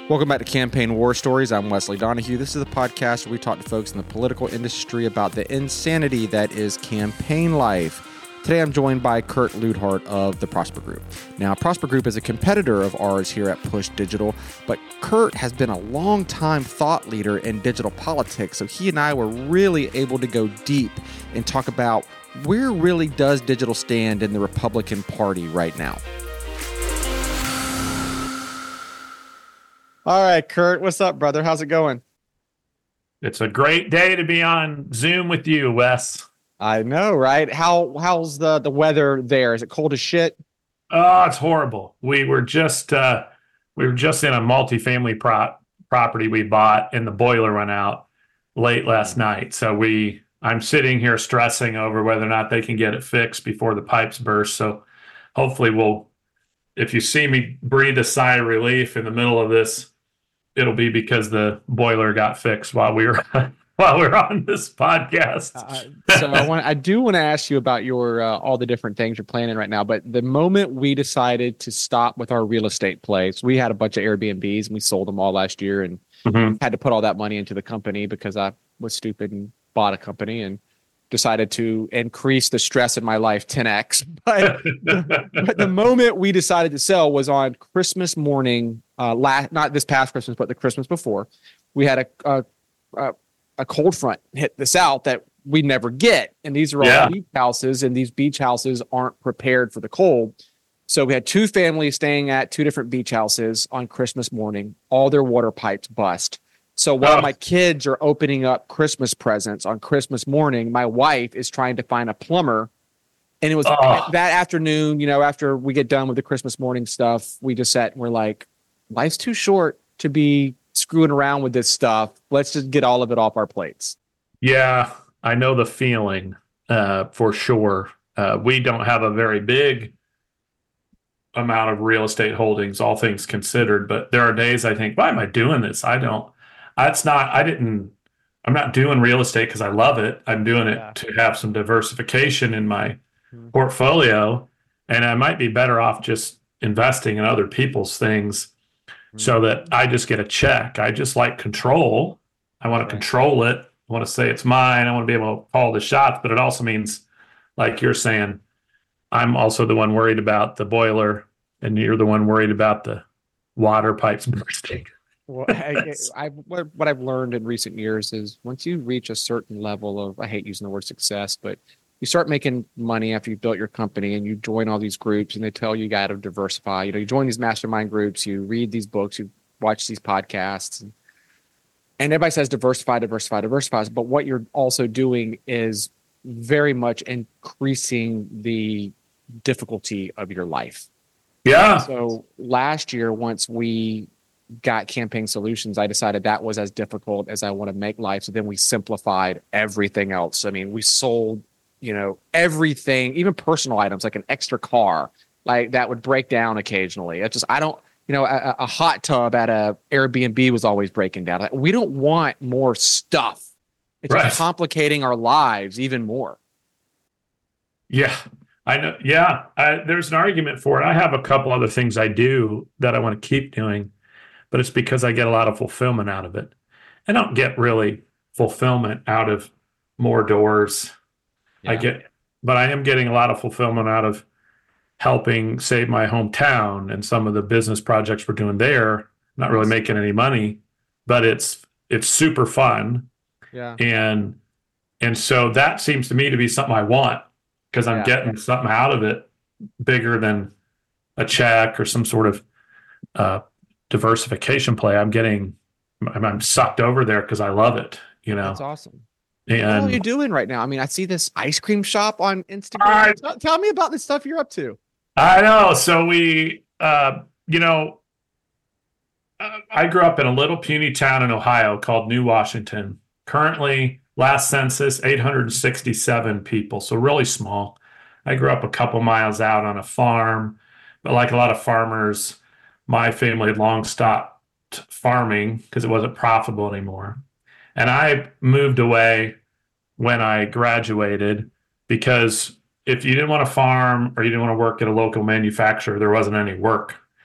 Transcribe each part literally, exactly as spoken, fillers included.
Welcome back to Campaign War Stories. I'm Wesley Donahue. This is a podcast where we talk to folks in the political industry about the insanity that is campaign life. Today I'm joined by Kurt Leudhardt of the Prosper Group. Now, Prosper Group is a competitor of ours here at Push Digital, but Kurt has been a long-time thought leader in digital politics, so he and I were really able to go deep and talk about where really does digital stand in the Republican Party right now. All right, Kurt, what's up, brother? How's it going? It's a great day to be on Zoom with you, Wes. I know, right? How how's the, the weather there? Is it cold as shit? Oh, it's horrible. We were just uh, we were just in a multifamily pro- property we bought, and the boiler went out late last night. So we I'm sitting here stressing over whether or not they can get it fixed before the pipes burst. So hopefully we'll. If you see me breathe a sigh of relief in the middle of this, it'll be because the boiler got fixed while we were while we we're on this podcast. uh, so I want I do want to ask you about your uh, all the different things you're planning right now. But the moment we decided to stop with our real estate plays, we had a bunch of Airbnbs and we sold them all last year, and mm-hmm. had to put all that money into the company because I was stupid and bought a company and decided to increase the stress in my life ten x. But, but the moment we decided to sell was on Christmas morning, uh, last, not this past Christmas, but the Christmas before. We had a a, a, a cold front hit the South that we never get. And these are all yeah. beach houses, and these beach houses aren't prepared for the cold. So we had two families staying at two different beach houses on Christmas morning. All their water pipes bust. So while oh. my kids are opening up Christmas presents on Christmas morning, my wife is trying to find a plumber. And it was oh. that afternoon, you know, after we get done with the Christmas morning stuff, we just sat and we're like, life's too short to be screwing around with this stuff. Let's just get all of it off our plates. Yeah, I know the feeling uh, for sure. Uh, we don't have a very big amount of real estate holdings, all things considered. But there are days I think, why am I doing this? I don't. That's not, I didn't, I'm not doing real estate because I love it. I'm doing it yeah. to have some diversification in my mm-hmm. portfolio. And I might be better off just investing in other people's things mm-hmm. so that I just get a check. I just like control. I want to right. control it. I want to say it's mine. I want to be able to call the shots, but it also means, like you're saying, I'm also the one worried about the boiler and you're the one worried about the water pipes bursting. Well, I, I, what, what I've learned in recent years is once you reach a certain level of, I hate using the word success, but you start making money after you've built your company and you join all these groups and they tell you you got to diversify. You know, you join these mastermind groups, you read these books, you watch these podcasts, and, and everybody says diversify, diversify, diversify. But what you're also doing is very much increasing the difficulty of your life. Yeah. So last year, once we got Campaign Solutions, I decided that was as difficult as I want to make life. So then we simplified everything else. I mean, we sold, you know, everything, even personal items like an extra car, like that would break down occasionally. It's just, I don't, you know, a, a hot tub at a Airbnb was always breaking down. Like, we don't want more stuff. It's right. just complicating our lives even more. Yeah, I know. Yeah, I, there's an argument for it. I have a couple other things I do that I want to keep doing, but it's because I get a lot of fulfillment out of it. I don't get really fulfillment out of more doors. Yeah. I get, but I am getting a lot of fulfillment out of helping save my hometown and some of the business projects we're doing there. Not really making any money, but it's it's super fun. Yeah. And and so that seems to me to be something I want because I'm yeah. getting something out of it bigger than a check or some sort of uh diversification play. I'm getting, I'm, I'm sucked over there because I love it. You know, that's awesome. And what are you doing right now? I mean, I see this ice cream shop on Instagram. I, tell, tell me about the stuff you're up to. I know. So we, uh, you know, I grew up in a little puny town in Ohio called New Washington. Currently, last census, eight hundred sixty-seven people. So really small. I grew up a couple miles out on a farm, but like a lot of farmers, my family had long stopped farming because it wasn't profitable anymore. And I moved away when I graduated because if you didn't want to farm or you didn't want to work at a local manufacturer, there wasn't any work.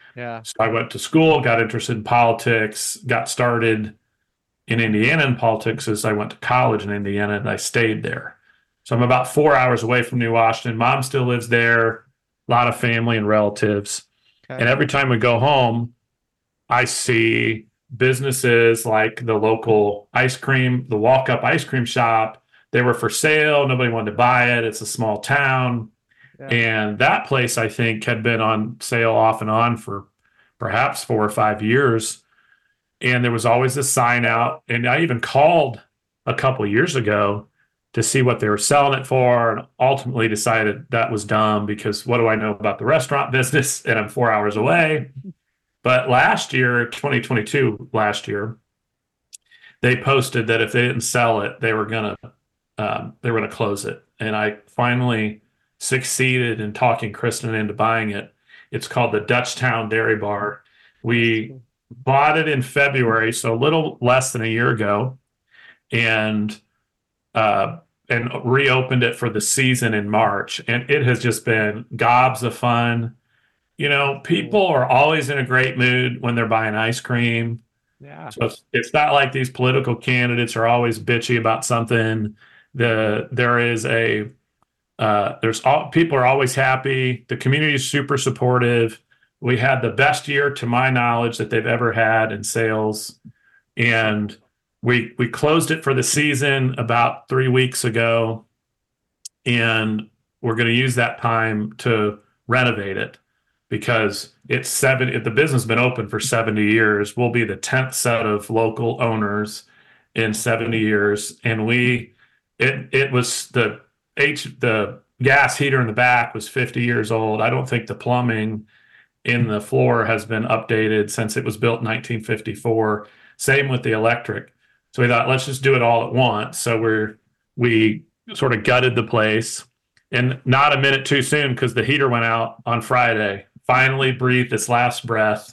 Yeah. So I went to school, got interested in politics, got started in Indiana in politics as I went to college in Indiana, and I stayed there. So I'm about four hours away from New Washington. Mom still lives there, a lot of family and relatives. Okay. And every time we go home, I see businesses like the local ice cream, the walk up ice cream shop. They were for sale. Nobody wanted to buy it. It's a small town. Yeah. And that place, I think, had been on sale off and on for perhaps four or five years. And there was always a sign out. And I even called a couple of years ago to see what they were selling it for, and ultimately decided that was dumb because what do I know about the restaurant business? And I'm four hours away. But last year, twenty twenty-two, last year, they posted that if they didn't sell it, they were gonna um, they were gonna close it. And I finally succeeded in talking Kristen into buying it. It's called the Dutchtown Dairy Bar. We bought it in February, so a little less than a year ago, and uh, and reopened it for the season in March. And it has just been gobs of fun. You know, people are always in a great mood when they're buying ice cream. Yeah. So it's, it's not like these political candidates are always bitchy about something. The there is a uh, there's all people are always happy. The community is super supportive. We had the best year, to my knowledge, that they've ever had in sales, and we we closed it for the season about three weeks ago, and we're going to use that time to renovate it. Because it's seven, if the business has been open for seventy years, we'll be the tenth set of local owners in seventy years. And we, it it was the H, the gas heater in the back was fifty years old. I don't think the plumbing in the floor has been updated since it was built in nineteen fifty-four. Same with the electric. So we thought, let's just do it all at once. So we're, we sort of gutted the place, and not a minute too soon because the heater went out on Friday. Finally breathed its last breath,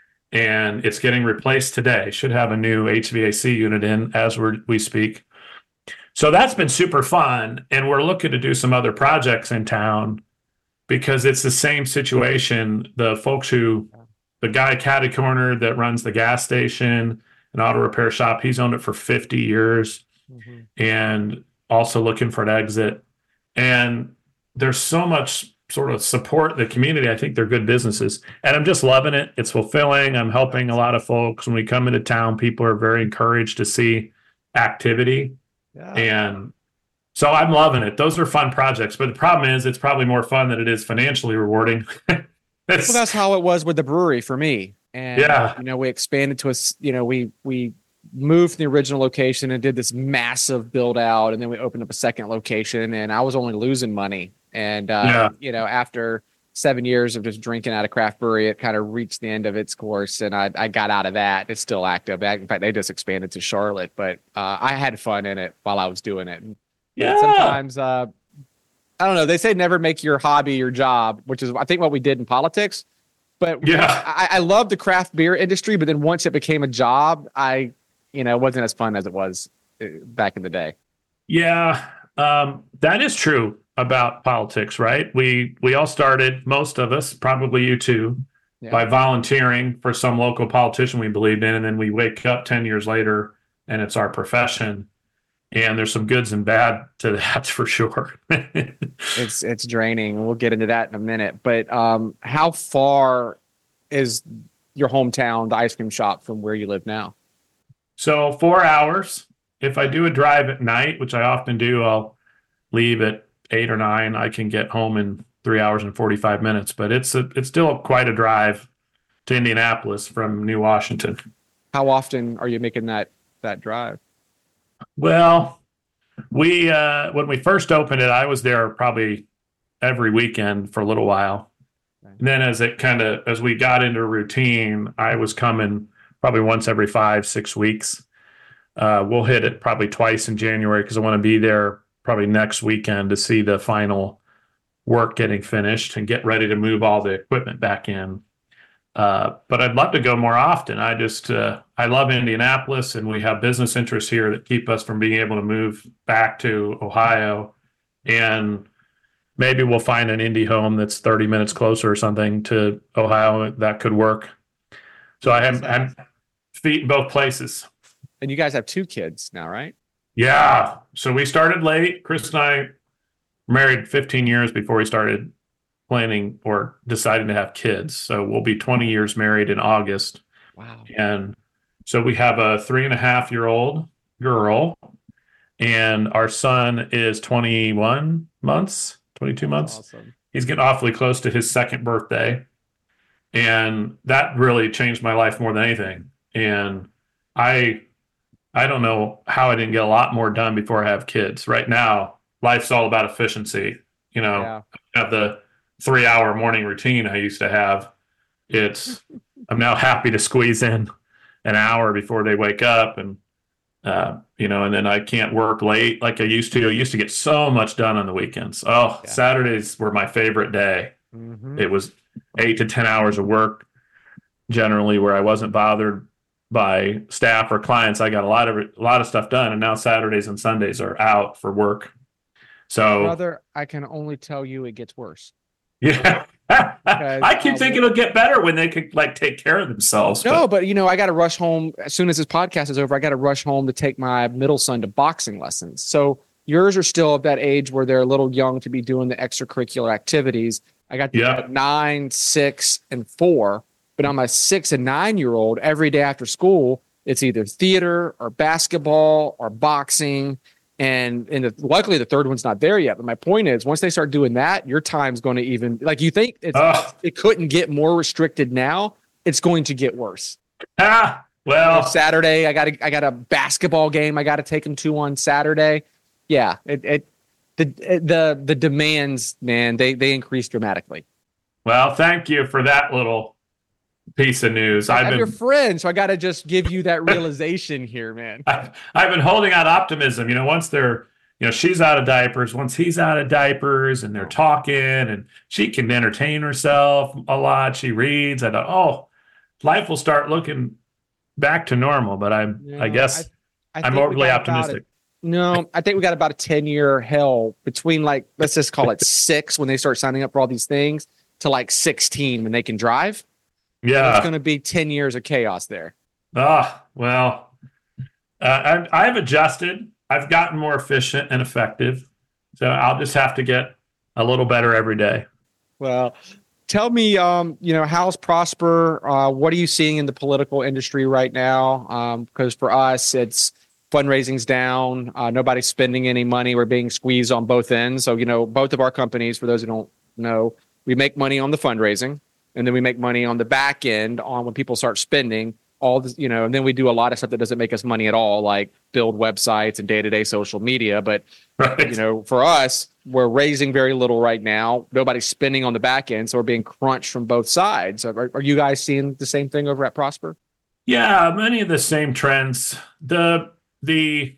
and it's getting replaced today. Should have a new H V A C unit in as we we speak. So that's been super fun, and we're looking to do some other projects in town because it's the same situation. The folks who, the guy Catty Corner that runs the gas station, an auto repair shop, he's owned it for fifty years, mm-hmm. and also looking for an exit. And there's so much sort of support the community. I think they're good businesses, and I'm just loving it. It's fulfilling. I'm helping a lot of folks. When we come into town, people are very encouraged to see activity. Yeah. And so I'm loving it. Those are fun projects, but the problem is it's probably more fun than it is financially rewarding. Well, that's how it was with the brewery for me. And, yeah. you know, we expanded to us, you know, we, we moved from the original location and did this massive build out. And then we opened up a second location, and I was only losing money. And, uh, yeah. you know, after seven years of just drinking out of craft brewery, it kind of reached the end of its course. And I, I got out of that. It's still active. In fact, they just expanded to Charlotte, but uh, I had fun in it while I was doing it. And yeah. sometimes, uh, I don't know, they say never make your hobby your job, which is, I think, what we did in politics. But yeah, I, I love the craft beer industry. But then once it became a job, I, you know, it wasn't as fun as it was back in the day. Yeah, um, that is true about politics, right? We we all started, most of us, probably you too, yeah. by volunteering for some local politician we believed in, and then we wake up ten years later and it's our profession. And there's some goods and bad to that for sure. it's it's draining. We'll get into that in a minute. But um, how far is your hometown, the ice cream shop, from where you live now? So four hours. If I do a drive at night, which I often do, I'll leave at eight or nine. I can get home in three hours and forty-five minutes. But it's a, it's still quite a drive to Indianapolis from New Washington. How often are you making that that drive? Well, we uh, when we first opened it, I was there probably every weekend for a little while. Right. And then as it kind of as we got into routine, I was coming probably once every five, six weeks. Uh, we'll hit it probably twice in January because I want to be there probably next weekend to see the final work getting finished and get ready to move all the equipment back in. Uh, but I'd love to go more often. I just, uh, I love Indianapolis, and we have business interests here that keep us from being able to move back to Ohio. And maybe we'll find an indie home that's thirty minutes closer or something to Ohio. That could work. So I have, I have feet in both places. And you guys have two kids now, right? Yeah. So we started late. Chris and I were married fifteen years before we started planning or deciding to have kids. So we'll be twenty years married in August. Wow. And so we have a three and a half year old girl, and our son is twenty-one months, twenty-two months. Awesome. He's getting awfully close to his second birthday. And that really changed my life more than anything. And I, I don't know how I didn't get a lot more done before I have kids. Right now, life's all about efficiency. You know, Yeah. I have the three hour morning routine I used to have. It's, I'm now happy to squeeze in an hour before they wake up, and, uh, you know, and then I can't work late like I used to. I used to get so much done on the weekends. Oh, Yeah. Saturdays were my favorite day. Mm-hmm. It was eight to ten hours of work generally, where I wasn't bothered by staff or clients. I got a lot of a lot of stuff done, and now Saturdays and Sundays are out for work. So, Brother, I can only tell you it gets worse. yeah, I keep uh, thinking it'll get better when they could like take care of themselves. No, but you know, I got to rush home as soon as this podcast is over. I got to rush home to take my middle son to boxing lessons. So yours are still at that age where they're a little young to be doing the extracurricular activities. I got the Yeah. nine, six, and four. But on my six and nine year old, every day after school, it's either theater or basketball or boxing. And and the, luckily the third one's not there yet. But my point is, once they start doing that, your time's going to even like you think it's Ugh. it couldn't get more restricted now. It's going to get worse. Ah, well, Saturday, I got a, I got a basketball game. I got to take them to on Saturday. Yeah, it it the the the demands, man, they they increase dramatically. well, thank you for that little piece of news. I've I'm been your friend, so I got to just give you that realization here, man. I've, I've been holding out optimism. You know, once they're, you know, she's out of diapers, once he's out of diapers, and they're talking, and she can entertain herself a lot. She reads. I thought, oh, life will start looking back to normal. But I'm, You I know, guess, I I'm think we overly got about optimistic. a- No, I think we got about a ten year hell between like let's just call it six when they start signing up for all these things to like sixteen when they can drive. Yeah. It's going to be ten years of chaos there. Ah, well, uh, I, I've adjusted. I've gotten more efficient and effective. So I'll just have to get a little better every day. Well, tell me, um, you know, how's Prosper? Uh, what are you seeing in the political industry right now? Um, because for us, it's fundraising's down. Uh, nobody's spending any money. We're being squeezed on both ends. So, you know, both of our companies, for those who don't know, we make money on the fundraising, and then we make money on the back end on when people start spending all this, you know, and then we do a lot of stuff that doesn't make us money at all, like build websites and day-to-day social media. But, Right. you know, for us, we're raising very little right now. Nobody's spending on the back end. So we're being crunched from both sides. Are, are you guys seeing the same thing over at Prosper? Yeah, many of the same trends. The the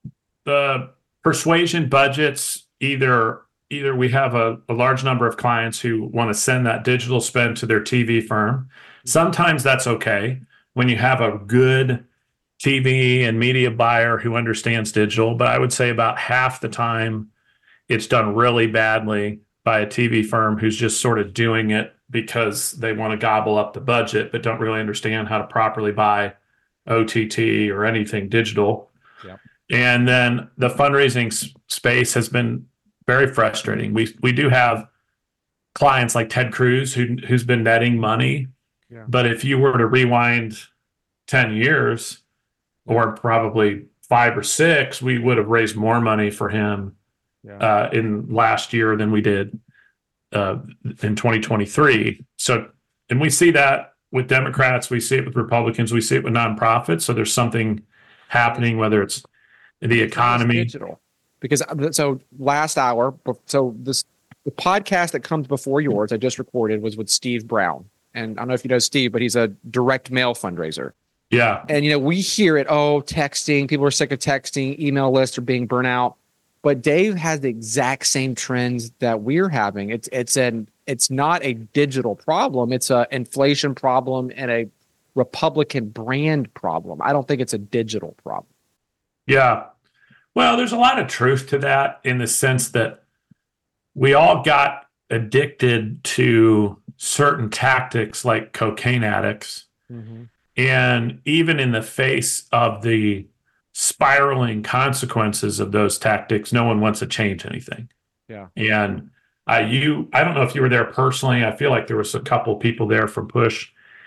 the persuasion budgets, either either we have a, a large number of clients who want to send that digital spend to their T V firm. Sometimes that's okay when you have a good T V and media buyer who understands digital, but I would say about half the time it's done really badly by a T V firm who's just sort of doing it because they want to gobble up the budget, but don't really understand how to properly buy O T T or anything digital. Yep. And then the fundraising s- space has been very frustrating. We we do have clients like Ted Cruz who who's been netting money, Yeah. but if you were to rewind ten years or probably five or six, we would have raised more money for him Yeah. uh, in last year than we did uh, in twenty twenty-three. So, and we see that with Democrats, we see it with Republicans, we see it with nonprofits. So there's something happening, whether it's the economy. Digital. Because uh, so last hour, so this the podcast that comes before yours I just recorded was with Steve Brown. And I don't know if you know Steve, but he's a direct mail fundraiser. Yeah. And, you know, we hear it, oh, texting, people are sick of texting, email lists are being burnt out. But Dave has the exact same trends that we're having. It's it's an it's not a digital problem. It's a inflation problem and a Republican brand problem. I don't think it's a digital problem. Yeah. Well, there's a lot of truth to that in the sense that we all got addicted to certain tactics like cocaine addicts. Mm-hmm. And even in the face of the spiraling consequences of those tactics, no one wants to change anything. Yeah. And I, you, I don't know if you were there personally. I feel like there was a couple people there from Push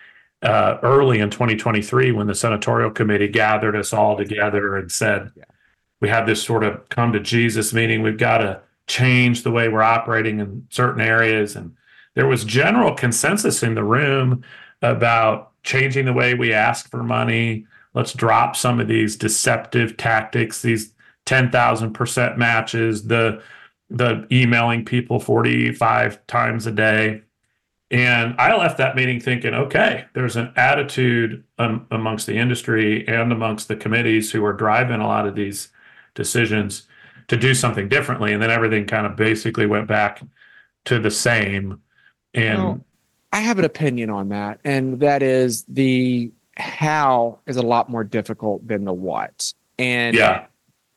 uh, early in twenty twenty-three when the senatorial committee gathered us all together and said, yeah. we have this sort of come to Jesus meeting. We've got to change the way we're operating in certain areas. And there was general consensus in the room about changing the way we ask for money. Let's drop some of these deceptive tactics, these ten thousand percent matches, the the emailing people forty-five times a day. And I left that meeting thinking, okay, there's an attitude um, amongst the industry and amongst the committees who are driving a lot of these decisions to do something differently. And then everything kind of basically went back to the same. And well, I have an opinion on that. And that is the how is a lot more difficult than the what. And yeah.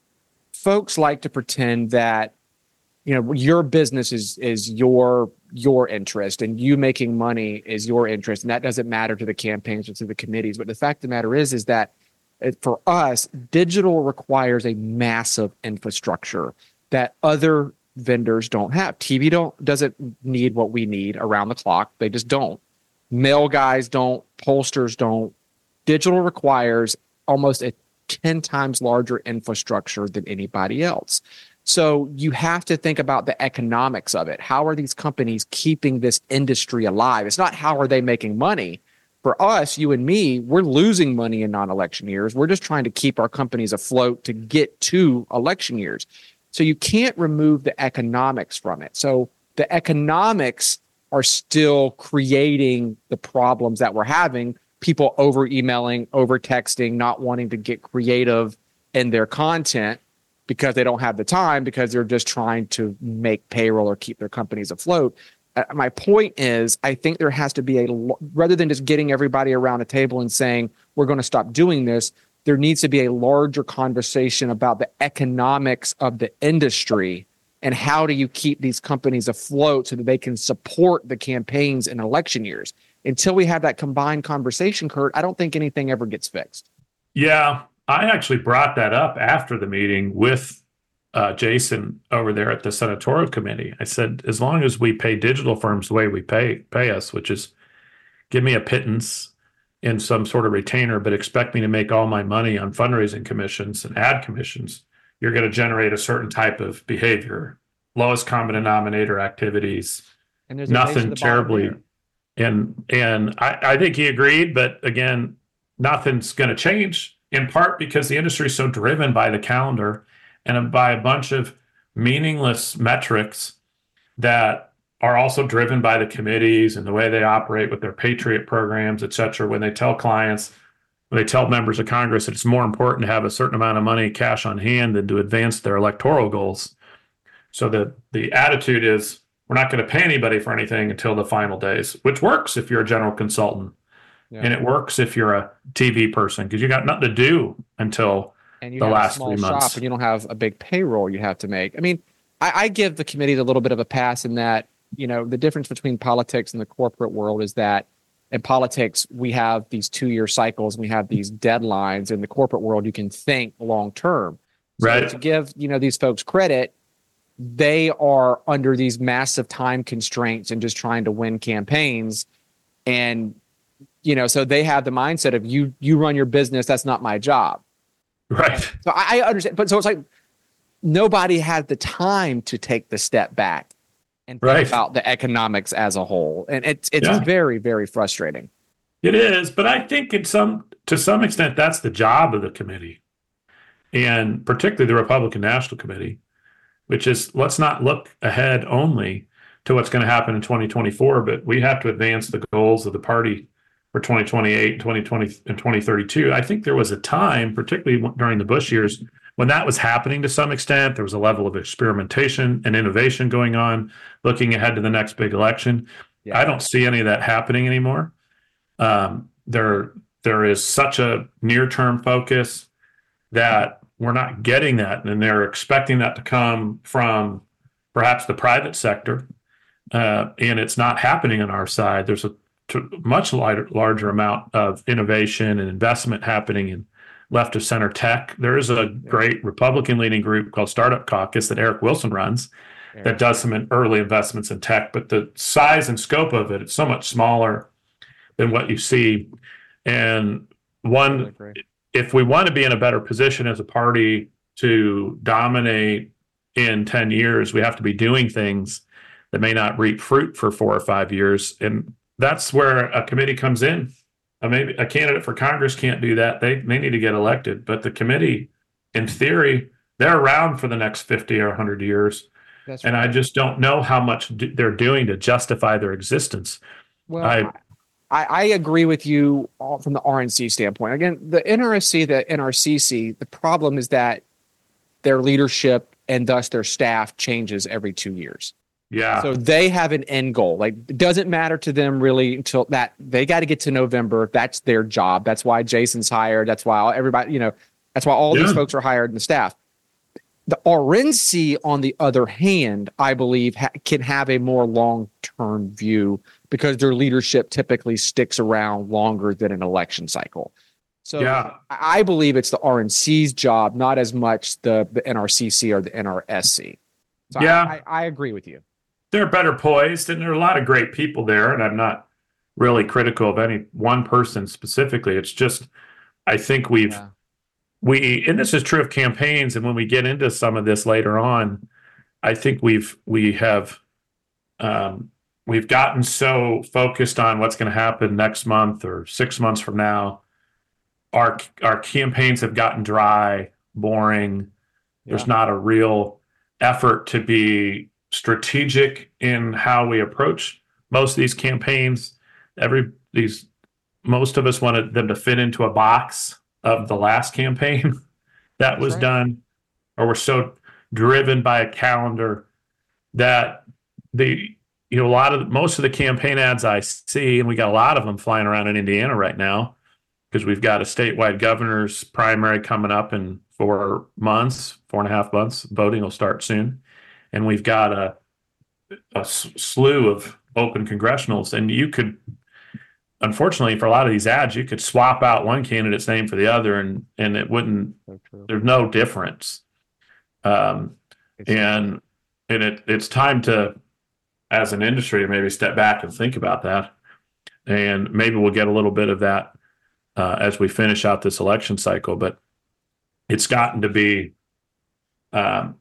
folks like to pretend that, you know, your business is is your your interest and you making money is your interest. And that doesn't matter to the campaigns or to the committees. But the fact of the matter is, is that for us, digital requires a massive infrastructure that other vendors don't have. T V don't doesn't need what we need around the clock. They just don't. Mail guys don't. Pollsters don't. Digital requires almost a ten times larger infrastructure than anybody else. So you have to think about the economics of it. How are these companies keeping this industry alive? It's not how are they making money. For us, you and me, we're losing money in non-election years. We're just trying to keep our companies afloat to get to election years. So you can't remove the economics from it. So the economics are still creating the problems that we're having. People over emailing, over texting, not wanting to get creative in their content because they don't have the time, because they're just trying to make payroll or keep their companies afloat. Uh, my point is, I think there has to be a, rather than just getting everybody around a table and saying, we're going to stop doing this, there needs to be a larger conversation about the economics of the industry and how do you keep these companies afloat so that they can support the campaigns in election years. Until we have that combined conversation, Kurt, I don't think anything ever gets fixed. Yeah, I actually brought that up after the meeting with uh, Jason over there at the senatorial committee. I said, as long as we pay digital firms the way we pay pay us, which is give me a pittance in some sort of retainer, but expect me to make all my money on fundraising commissions and ad commissions, you're going to generate a certain type of behavior, lowest common denominator activities, and there's nothing terribly. And and I, I think he agreed, but again, nothing's going to change, in part because the industry is so driven by the calendar and by a bunch of meaningless metrics that are also driven by the committees and the way they operate with their Patriot programs, et cetera. When they tell clients, when they tell members of Congress that it's more important to have a certain amount of money cash on hand than to advance their electoral goals. So the, the attitude is, we're not going to pay anybody for anything until the final days, which works if you're a general consultant. Yeah. And it works if you're a T V person, because you got nothing to do until and you the have last a small three months. Shop and you don't have a big payroll you have to make. I mean, I, I give the committee a little bit of a pass in that, you know, the difference between politics and the corporate world is that in politics, we have these two-year cycles, and we have these deadlines. In the corporate world, you can think long-term. So right. to give, you know, these folks credit, they are under these massive time constraints and just trying to win campaigns. And, you know, so they have the mindset of you, you run your business. That's not my job. Right. So I, I understand. But so it's like nobody had the time to take the step back and think right. about the economics as a whole. And it's, it's yeah. very, very frustrating. It is. But I think in some, to some extent, that's the job of the committee, and particularly the Republican National Committee, which is, let's not look ahead only to what's going to happen in twenty twenty-four, but we have to advance the goals of the party for twenty twenty-eight, twenty twenty, and twenty thirty-two. I think there was a time, particularly during the Bush years, when that was happening to some extent. There was a level of experimentation and innovation going on, looking ahead to the next big election. Yeah. I don't see any of that happening anymore. Um, there, there is such a near-term focus that we're not getting that, and they're expecting that to come from perhaps the private sector, uh, and it's not happening on our side. There's a t- much lighter, larger amount of innovation and investment happening in left of center tech. There is a great Republican leaning group called Startup Caucus that Eric Wilson runs that does some early investments in tech, but the size and scope of it, it's so much smaller than what you see. And one, if we want to be in a better position as a party to dominate in ten years, we have to be doing things that may not reap fruit for four or five years. And that's where a committee comes in. Uh, maybe a candidate for Congress can't do that. They, they need to get elected. But the committee, in theory, they're around for the next fifty or one hundred years. That's and right. I just don't know how much do, they're doing to justify their existence. Well, I, I, I agree with you all from the R N C standpoint. Again, the N R S C, the N R C C, the problem is that their leadership and thus their staff changes every two years. Yeah. So they have an end goal. Like, it doesn't matter to them really until that they got to get to November. That's their job. That's why Jason's hired. That's why everybody, you know, that's why all yeah. these folks are hired in the staff. The R N C, on the other hand, I believe ha- can have a more long-term view because their leadership typically sticks around longer than an election cycle. So yeah. I believe it's the R N C's job, not as much the, the N R C C or the N R S C. So yeah, I, I, I agree with you. They're better poised, and there are a lot of great people there, and I'm not really critical of any one person specifically. It's just, I think we've, yeah. we, and this is true of campaigns, and when we get into some of this later on, I think we've, we have, um, we've gotten so focused on what's going to happen next month or six months from now. Our, our campaigns have gotten dry, boring. Yeah. There's not a real effort to be strategic in how we approach most of these campaigns. Every these most of us wanted them to fit into a box of the last campaign that That's was right. done, or we're so driven by a calendar that the you know a lot of most of the campaign ads I see, and we got a lot of them flying around in Indiana right now because we've got a statewide governor's primary coming up in four months, four and a half months. Voting will start soon. And we've got a, a slew of open congressionals. And you could, unfortunately, for a lot of these ads, you could swap out one candidate's name for the other, and, and it wouldn't, so there's no difference. Um, and and it, it's time to, as an industry, maybe step back and think about that. And maybe we'll get a little bit of that uh, as we finish out this election cycle. But it's gotten to be... Um,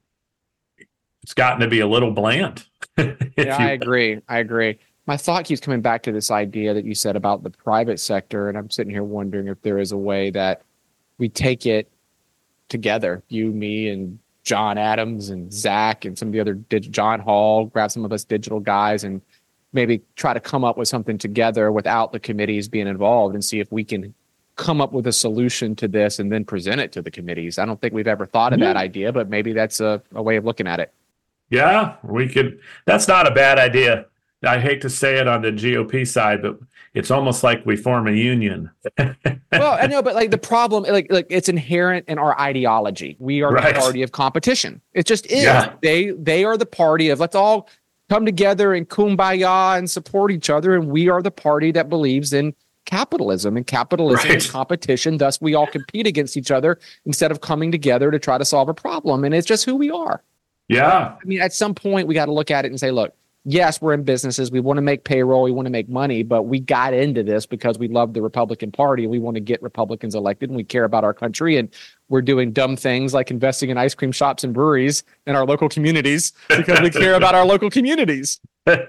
It's gotten to be a little bland. Yeah, you... I agree. I agree. My thought keeps coming back to this idea that you said about the private sector, and I'm sitting here wondering if there is a way that we take it together, you, me, and John Adams, and Zach, and some of the other, dig- John Hall, grab some of us digital guys, and maybe try to come up with something together without the committees being involved and see if we can come up with a solution to this and then present it to the committees. I don't think we've ever thought of yeah. that idea, but maybe that's a, a way of looking at it. Yeah, we could. That's not a bad idea. I hate to say it on the G O P side, but it's almost like we form a union. Well, I know, but like the problem, like, like it's inherent in our ideology. We are right. the party of competition. It just is. Yeah. They they are the party of let's all come together and kumbaya and support each other. And we are the party that believes in capitalism, and capitalism right. is competition. Thus, we all compete against each other instead of coming together to try to solve a problem. And it's just who we are. Yeah. I mean, at some point, we got to look at it and say, look, yes, we're in businesses. We want to make payroll. We want to make money. But we got into this because we love the Republican Party. We want to get Republicans elected, and we care about our country. And we're doing dumb things like investing in ice cream shops and breweries in our local communities because we care about our local communities.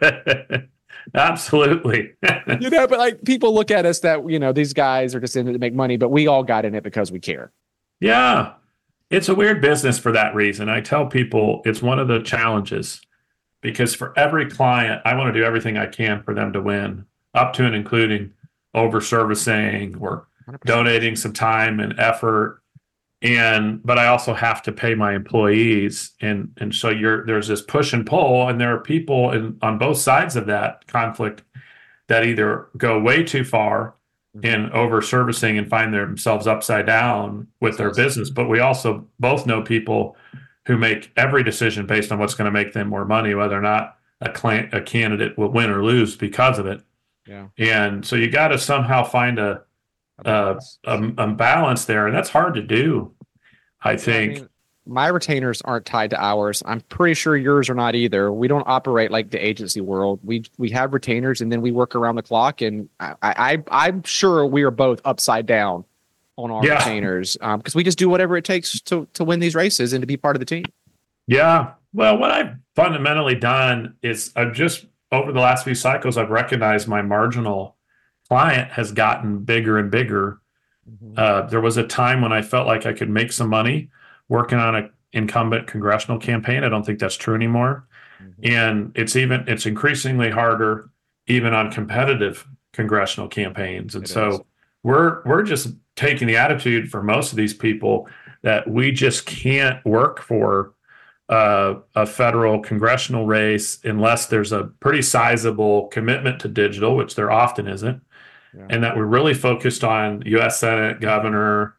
Absolutely. You know, but like people look at us that, you know, these guys are just in it to make money, but we all got in it because we care. Yeah. It's a weird business for that reason. I tell people it's one of the challenges because for every client, I want to do everything I can for them to win, up to and including over servicing or one hundred percent donating some time and effort. And but I also have to pay my employees. And and so you're there's this push and pull, and there are people in, on both sides of that conflict that either go way too far in over servicing and find themselves upside down with their business. But we also both know people who make every decision based on what's going to make them more money, whether or not a client, a candidate will win or lose because of it. Yeah. And so you got to somehow find a, A a, balance. a, a balance there. And that's hard to do, I Yeah, I think. mean, my retainers aren't tied to ours. I'm pretty sure yours are not either. We don't operate like the agency world. We we have retainers and then we work around the clock. And I, I I'm sure we are both upside down on our Yeah. retainers um, because we just do whatever it takes to to win these races and to be part of the team. Yeah. Well, what I've fundamentally done is I've just, over the last few cycles, I've recognized my marginal client has gotten bigger and bigger. Mm-hmm. Uh, there was a time when I felt like I could make some money working on an incumbent congressional campaign. I don't think that's true anymore. Mm-hmm. And it's even, it's increasingly harder even on competitive congressional campaigns. And It so is. we're, we're just taking the attitude for most of these people that we just can't work for uh, a federal congressional race unless there's a pretty sizable commitment to digital, which there often isn't. Yeah. And that we're really focused on U S Senate, governor,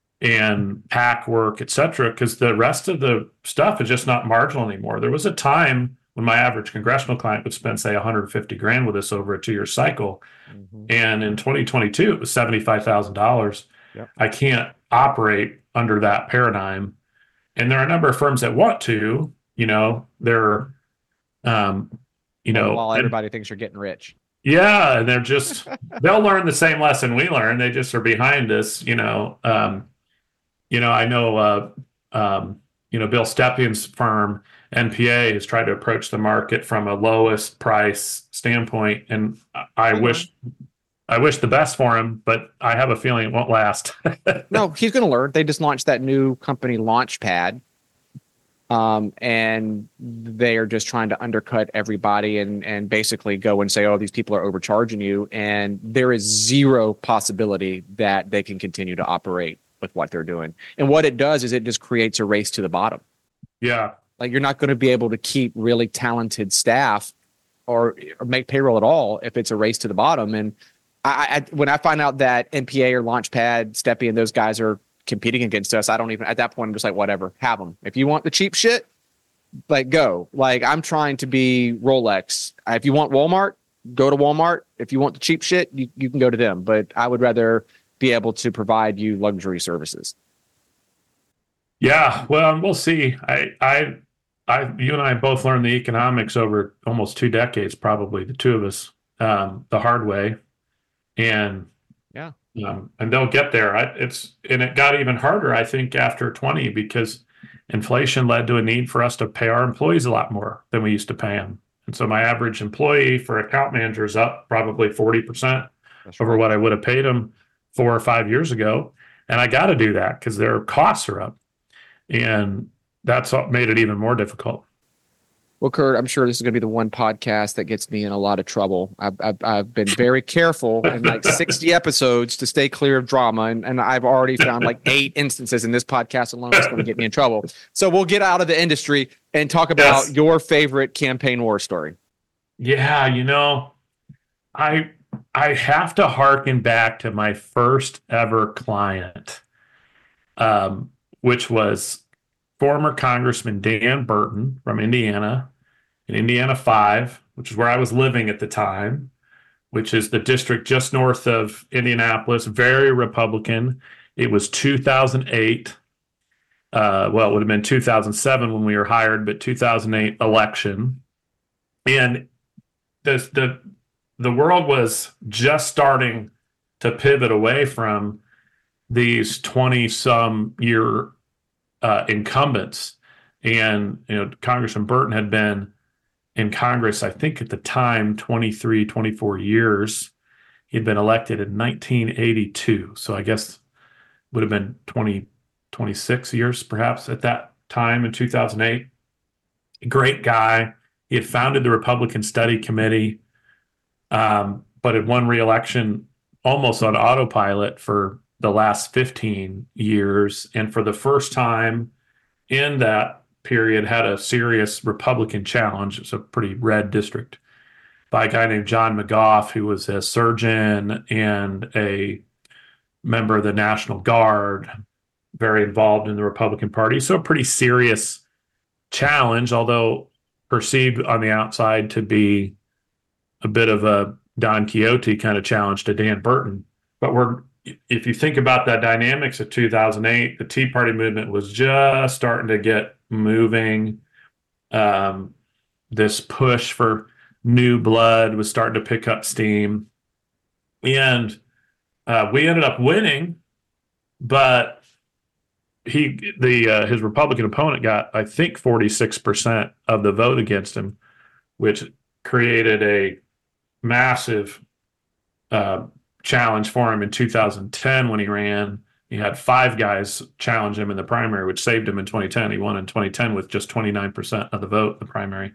and PAC work, et cetera, because the rest of the stuff is just not marginal anymore. There was a time when my average congressional client would spend, say, one hundred fifty grand with us over a two-year cycle. Mm-hmm. And in twenty twenty-two, it was seventy-five thousand dollars. Yep. I can't operate under that paradigm. And there are a number of firms that want to, you know, they're, um, you know, While and- everybody thinks you're getting rich. yeah, and they're just, they'll learn the same lesson we learn. They just are behind us, you know. Um, you know, I know, uh, um, you know, Bill Stepien's firm, N P A, has tried to approach the market from a lowest price standpoint. And I, I Mhm. wish, I wish the best for him, but I have a feeling it won't last. No, he's going to learn. They just launched that new company, Launchpad. Um, and they are just trying to undercut everybody and, and basically go and say, oh, these people are overcharging you. And there is zero possibility that they can continue to operate with what they're doing. And what it does is it just creates a race to the bottom. Yeah. Like you're not going to be able to keep really talented staff or, or make payroll at all if it's a race to the bottom. And I, I when I find out that N P A or Launchpad, Steppy, and those guys are competing against us, I don't even, at that point, I'm just like, whatever, have them. If you want the cheap shit, like go. Like I'm trying to be Rolex. If you want Walmart, go to Walmart. If you want the cheap shit, you, you can go to them. But I would rather be able to provide you luxury services. Yeah. Well, we'll see. I, I, I, you and I both learned the economics over almost two decades, probably the two of us, um, the hard way. And yeah, um, and they'll get there. I, it's and it got even harder, I think, after twenty because inflation led to a need for us to pay our employees a lot more than we used to pay them. And so my average employee for account manager is up probably forty percent that's over right. what I would have paid them four or five years ago. And I got to do that because their costs are up, and that's what made it even more difficult. Well, Kurt, I'm sure this is going to be the one podcast that gets me in a lot of trouble. I've, I've, I've been very careful in like sixty episodes to stay clear of drama. And, and I've already found like eight instances in this podcast alone that's going to get me in trouble. So we'll get out of the industry and talk about Yes. your favorite campaign war story. Yeah, you know, I I have to harken back to my first ever client, um, which was former Congressman Dan Burton from Indiana, in Indiana five, which is where I was living at the time, which is the district just north of Indianapolis, very Republican. It was two thousand eight. Uh, well, it would have been two thousand seven when we were hired, but two thousand eight election. And the, the, the world was just starting to pivot away from these twenty-some year uh, incumbents. And, you know, Congressman Burton had been in Congress, I think at the time, twenty-three, twenty-four years. He'd been elected in nineteen eighty-two. So I guess would have been twenty, twenty-six years perhaps at that time in two thousand eight. Great guy. He had founded the Republican Study Committee, um, but had won re-election almost on autopilot for the last fifteen years. And for the first time in that period, had a serious Republican challenge. It's a pretty red district by a guy named John McGough, who was a surgeon and a member of the National Guard, very involved in the Republican Party. So a pretty serious challenge, although perceived on the outside to be a bit of a Don Quixote kind of challenge to Dan Burton. But we're if you think about the dynamics of two thousand eight, the Tea Party movement was just starting to get moving. Um, this push for new blood was starting to pick up steam. And uh, we ended up winning, but he the uh, his Republican opponent got, I think, forty-six percent of the vote against him, which created a massive uh, challenge for him in two thousand ten when he ran. He had five guys challenge him in the primary, which saved him in twenty ten. He won in twenty ten with just twenty-nine percent of the vote in the primary.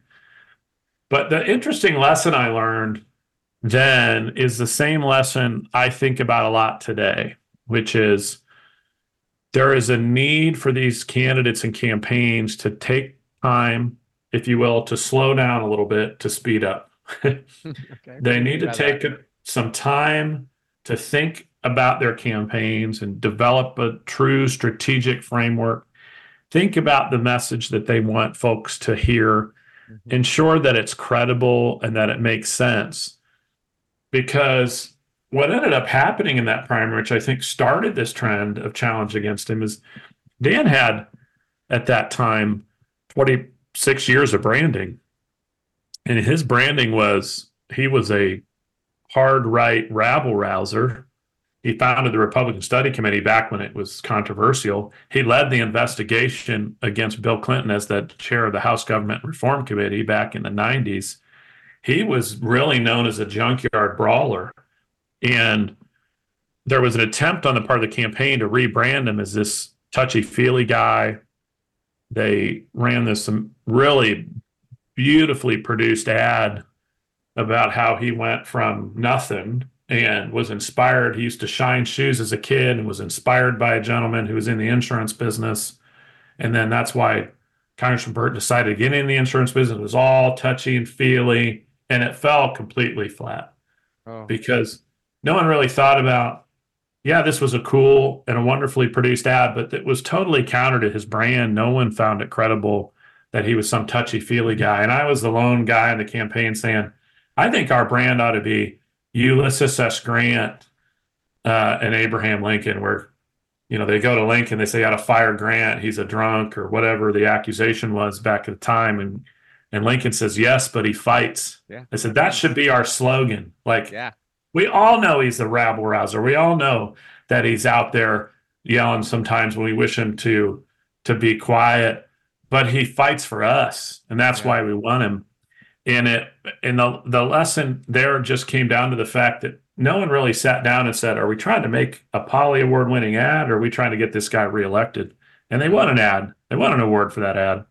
But the interesting lesson I learned then is the same lesson I think about a lot today, which is there is a need for these candidates and campaigns to take time, if you will, to slow down a little bit, to speed up. Okay. They need to take that. some time to think about their campaigns and develop a true strategic framework. Think about the message that they want folks to hear. Mm-hmm. Ensure that it's credible and that it makes sense. Because what ended up happening in that primary, which I think started this trend of challenge against him, is Dan had, at that time, twenty-six years of branding. And his branding was, he was a hard right rabble rouser. He founded the Republican Study Committee back when it was controversial. He led the investigation against Bill Clinton as the chair of the House Government Reform Committee back in the nineties. He was really known as a junkyard brawler. And there was an attempt on the part of the campaign to rebrand him as this touchy-feely guy. They ran this really beautifully produced ad about how he went from nothing and was inspired. He used to shine shoes as a kid and was inspired by a gentleman who was in the insurance business. And then that's why Congressman Burton decided to get in the insurance business. It was all touchy and feely, and it fell completely flat. Oh. Because no one really thought about, yeah, this was a cool and a wonderfully produced ad, but it was totally counter to his brand. No one found it credible that he was some touchy-feely guy. And I was the lone guy in the campaign saying, I think our brand ought to be Ulysses S. Grant uh, and Abraham Lincoln, where, you know, they go to Lincoln, they say, how to fire Grant, he's a drunk, or whatever the accusation was back at the time. And and Lincoln says, yes, but he fights. Yeah. I said, that should be our slogan. Like, yeah. We all know he's a rabble rouser. We all know that he's out there yelling sometimes when we wish him to, to be quiet, but he fights for us. And that's yeah. why we want him. And it, and the, the lesson there just came down to the fact that no one really sat down and said, are we trying to make a Polly Award winning ad, or are we trying to get this guy reelected? And they won an ad. They won an award for that ad.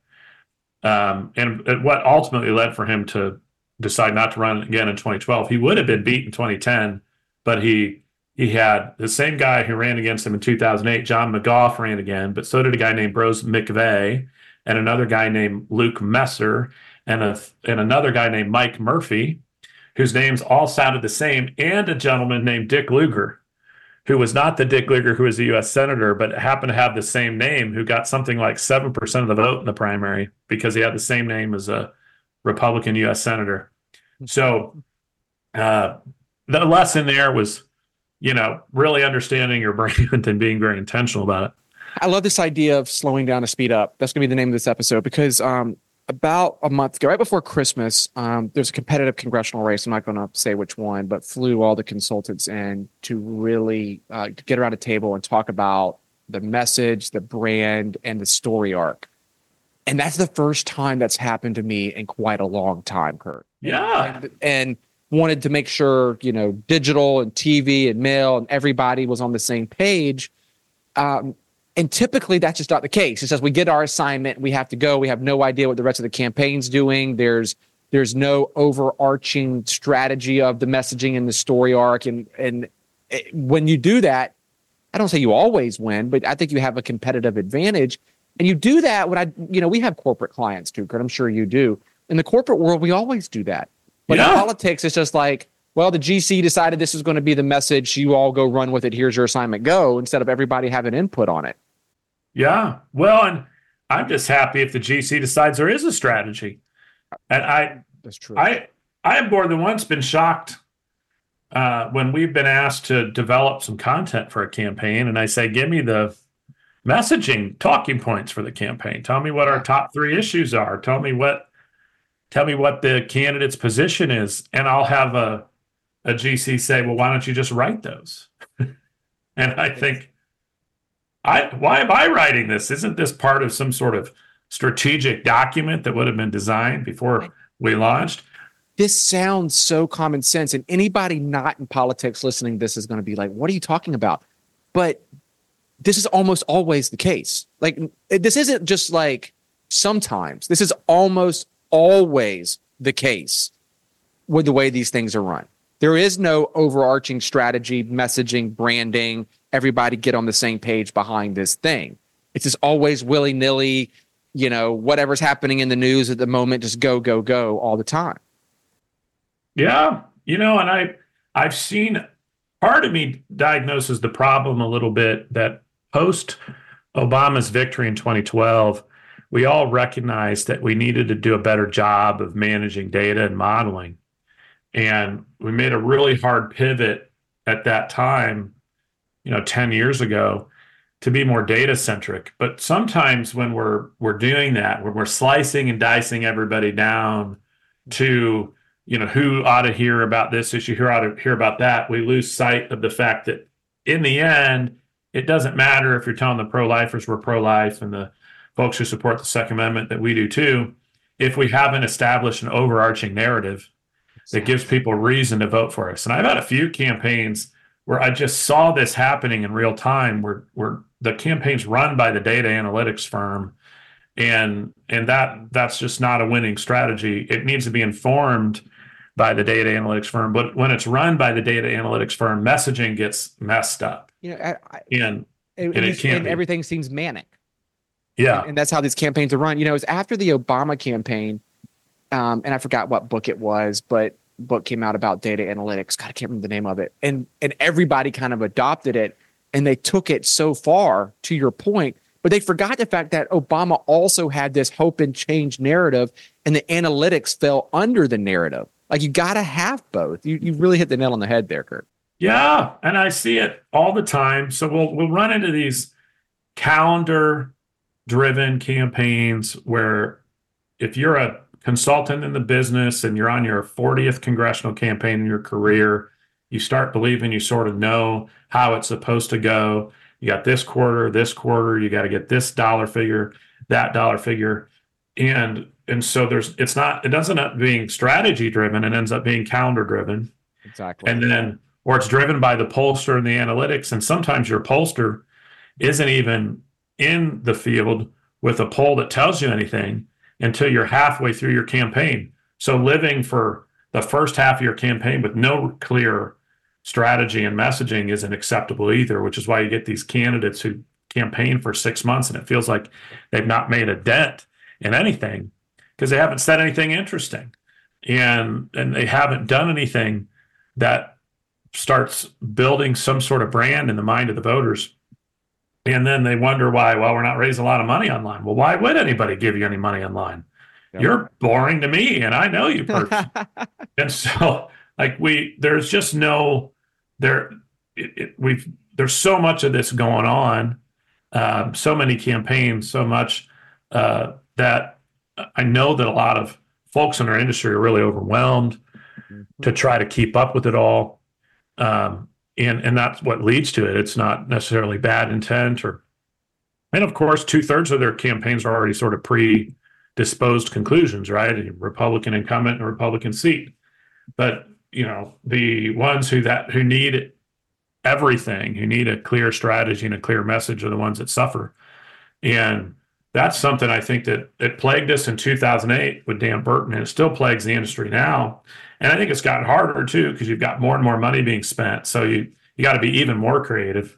Um, and it, what ultimately led for him to decide not to run again in twenty twelve. He would have been beat in twenty ten, but he he had the same guy who ran against him in two thousand eight, John McGough, ran again, but so did a guy named Brose McVeigh and another guy named Luke Messer and a and another guy named Mike Murphy, whose names all sounded the same, and a gentleman named Dick Lugar, who was not the Dick Lugar who was a U S senator, but happened to have the same name, who got something like seven percent of the vote in the primary because he had the same name as a Republican U S senator. So uh, the lesson there was, you know, really understanding your brand and being very intentional about it. I love this idea of slowing down to speed up. That's going to be the name of this episode, because um, about a month ago, right before Christmas, um, there's a competitive congressional race. I'm not going to say which one, but flew all the consultants in to really uh, get around a table and talk about the message, the brand, and the story arc. And that's the first time that's happened to me in quite a long time, Kurt. Yeah. And, and wanted to make sure, you know, digital and T V and mail and everybody was on the same page. Um, and typically that's just not the case. It says we get our assignment, we have to go. We have no idea what the rest of the campaign's doing. There's there's no overarching strategy of the messaging and the story arc. And, and it, when you do that, I don't say you always win, but I think you have a competitive advantage. And you do that when I, you know, we have corporate clients too, Kurt. I'm sure you do. In the corporate world, we always do that. But yeah. in politics, it's just like, well, the G C decided this is going to be the message. You all go run with it. Here's your assignment. Go, instead of everybody having input on it. Yeah. Well, and I'm just happy if the G C decides there is a strategy. And I, That's true. I, I have more than once been shocked uh, when we've been asked to develop some content for a campaign, and I say, "Give me the messaging talking points for the campaign. Tell me what our top three issues are. Tell me what, tell me what the candidate's position is," and I'll have a a G C say, "Well, why don't you just write those?" And I think, I why am I writing this? Isn't this part of some sort of strategic document that would have been designed before we launched? This sounds so common sense, and anybody not in politics listening to this is going to be like, what are you talking about? But this is almost always the case. Like, this isn't just like sometimes. This is almost always the case with the way these things are run. There is no overarching strategy, messaging, branding, everybody get on the same page behind this thing. It's just always willy-nilly, you know, whatever's happening in the news at the moment, just go, go, go all the time. Yeah. You know, and I, I've seen, part of me diagnoses the problem a little bit that post Obama's victory in twenty twelve, we all recognized that we needed to do a better job of managing data and modeling. And we made a really hard pivot at that time, you know, ten years ago, to be more data centric. But sometimes when we're we're doing that, when we're slicing and dicing everybody down to, you know, who ought to hear about this issue, who ought to hear about that, we lose sight of the fact that in the end, it doesn't matter if you're telling the pro-lifers we're pro-life and the folks who support the Second Amendment that we do too, if we haven't established an overarching narrative that gives people reason to vote for us. And I've had a few campaigns where I just saw this happening in real time, where where the campaign's run by the data analytics firm, and and that that's just not a winning strategy. It needs to be informed by the data analytics firm, but when it's run by the data analytics firm, messaging gets messed up. You know, I, I, and and, and, it can't and be. everything seems manic. Yeah, and, and that's how these campaigns are run. You know, it was after the Obama campaign. Um, and I forgot what book it was, but book came out about data analytics. God, I can't remember the name of it. And and everybody kind of adopted it, and they took it so far, to your point, but they forgot the fact that Obama also had this hope and change narrative, and the analytics fell under the narrative. Like, you got to have both. You you really hit the nail on the head there, Kurt. Yeah, and I see it all the time. So we'll we'll run into these calendar-driven campaigns where if you're a consultant in the business and you're on your fortieth congressional campaign in your career, you start believing you sort of know how it's supposed to go. You got this quarter, this quarter, you got to get this dollar figure, that dollar figure. And and so there's it's not it doesn't end up being strategy driven, it ends up being calendar driven. Exactly. And then or it's driven by the pollster and the analytics. And sometimes your pollster isn't even in the field with a poll that tells you anything until you're halfway through your campaign. So living for the first half of your campaign with no clear strategy and messaging isn't acceptable either, which is why you get these candidates who campaign for six months and it feels like they've not made a dent in anything because they haven't said anything interesting. And, and they haven't done anything that starts building some sort of brand in the mind of the voters. And then they wonder why, well, we're not raising a lot of money online. Well, why would anybody give you any money online? Yep. You're boring to me, and I know you personally. And so, like, we, there's just no, there, it, it, we've, there's so much of this going on, um, so many campaigns, so much uh, that I know that a lot of folks in our industry are really overwhelmed mm-hmm. to try to keep up with it all. Um, And and that's what leads to it. It's not necessarily bad intent, or, and of course, two thirds of their campaigns are already sort of predisposed conclusions, right? A Republican incumbent and a Republican seat. But you know, the ones who that who need everything, who need a clear strategy and a clear message, are the ones that suffer. And that's something I think that it plagued us in two thousand eight with Dan Burton, and it still plagues the industry now. And I think it's gotten harder too, because you've got more and more money being spent. So you you got to be even more creative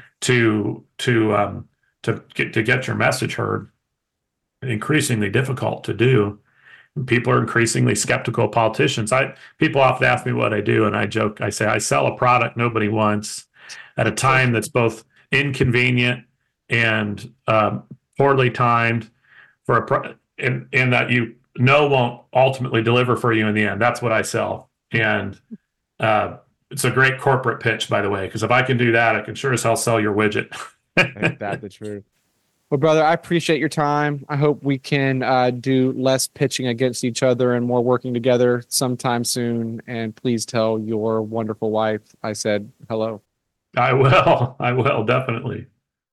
to to um, to get to get your message heard. Increasingly difficult to do. People are increasingly skeptical of politicians. I people often ask me what I do, and I joke. I say I sell a product nobody wants at a time that's both inconvenient and um, poorly timed, for a pro- in in that you know won't ultimately deliver for you in the end. That's what I sell, and uh, it's a great corporate pitch, by the way, because if I can do that, I can sure as hell sell your widget. Ain't that the truth? Well, brother, I appreciate your time. I hope we can uh, do less pitching against each other and more working together sometime soon. And please tell your wonderful wife I said hello. I will. I will, definitely.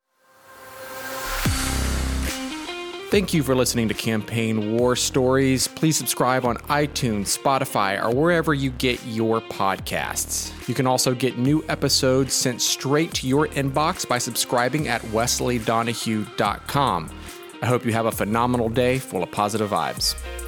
Thank you for listening to Campaign War Stories. Please subscribe on iTunes, Spotify, or wherever you get your podcasts. You can also get new episodes sent straight to your inbox by subscribing at wesley donahue dot com. I hope you have a phenomenal day full of positive vibes.